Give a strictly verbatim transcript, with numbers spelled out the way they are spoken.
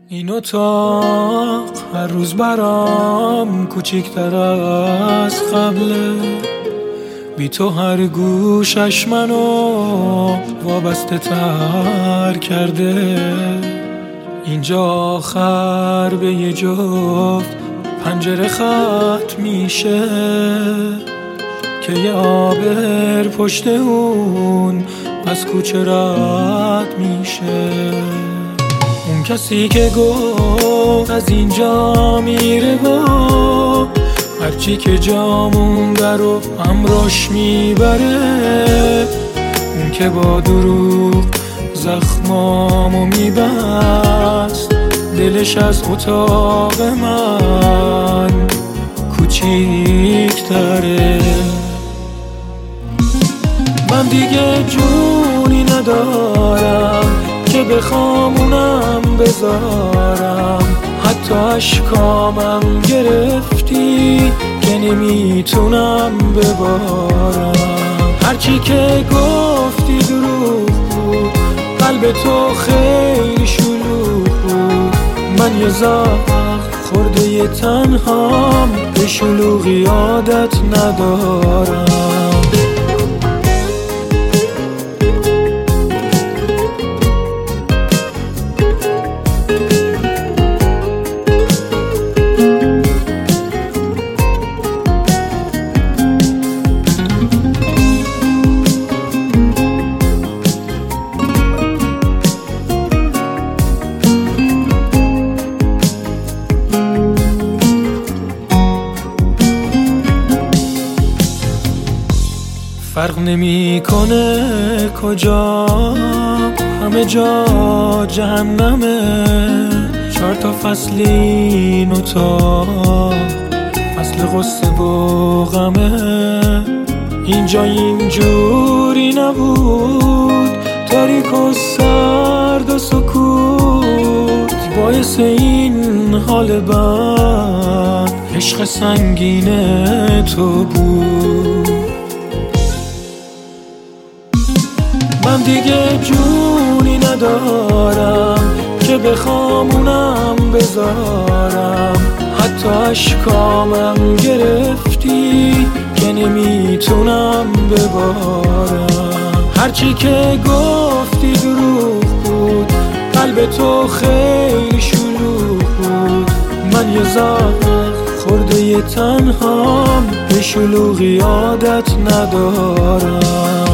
این اتاق هر روز برام کوچیک‌تر از قبله، بی تو هر گوشش منو وابسته تر کرده. اینجا آخر به یه جفت پنجره ختم میشه که یه آبر پشت اون از کوچه رد میشه. اون کسی که گفت از اینجا میره با هرچی که جا مونده رو همراش میبره، اون که با دروغ زخمامو میبست، دلش از اتاق من کوچیک‌تره. من دیگه جونی ندارم که بخوام اونم بذارم، حتی اشکامم گرفتی که نمیتونم ببارم. هرچی که گفتی دروغ بود، قلب تو خیلی شلوغ بود. من یه زخم خورده یه تنهام، به شلوغی عادت ندارم. فرق نمیکنه کجا، همه جا جهنمه. چهار تا فصل این اتاق، فصل غصه و غمه. اینجا اینجوری نبود، تاریک و سرد و سکوت. باعث این حال بد عشق سنگین تو بود. من دیگه جونی ندارم که بخوام اونم بذارم، حتی اشکامم گرفتی که نمیتونم ببارم. هرچی که گفتی دروغ بود، قلب تو خیلی شلوغ بود. من یه زخم خورده یه تنهام، به شلوغی عادت ندارم.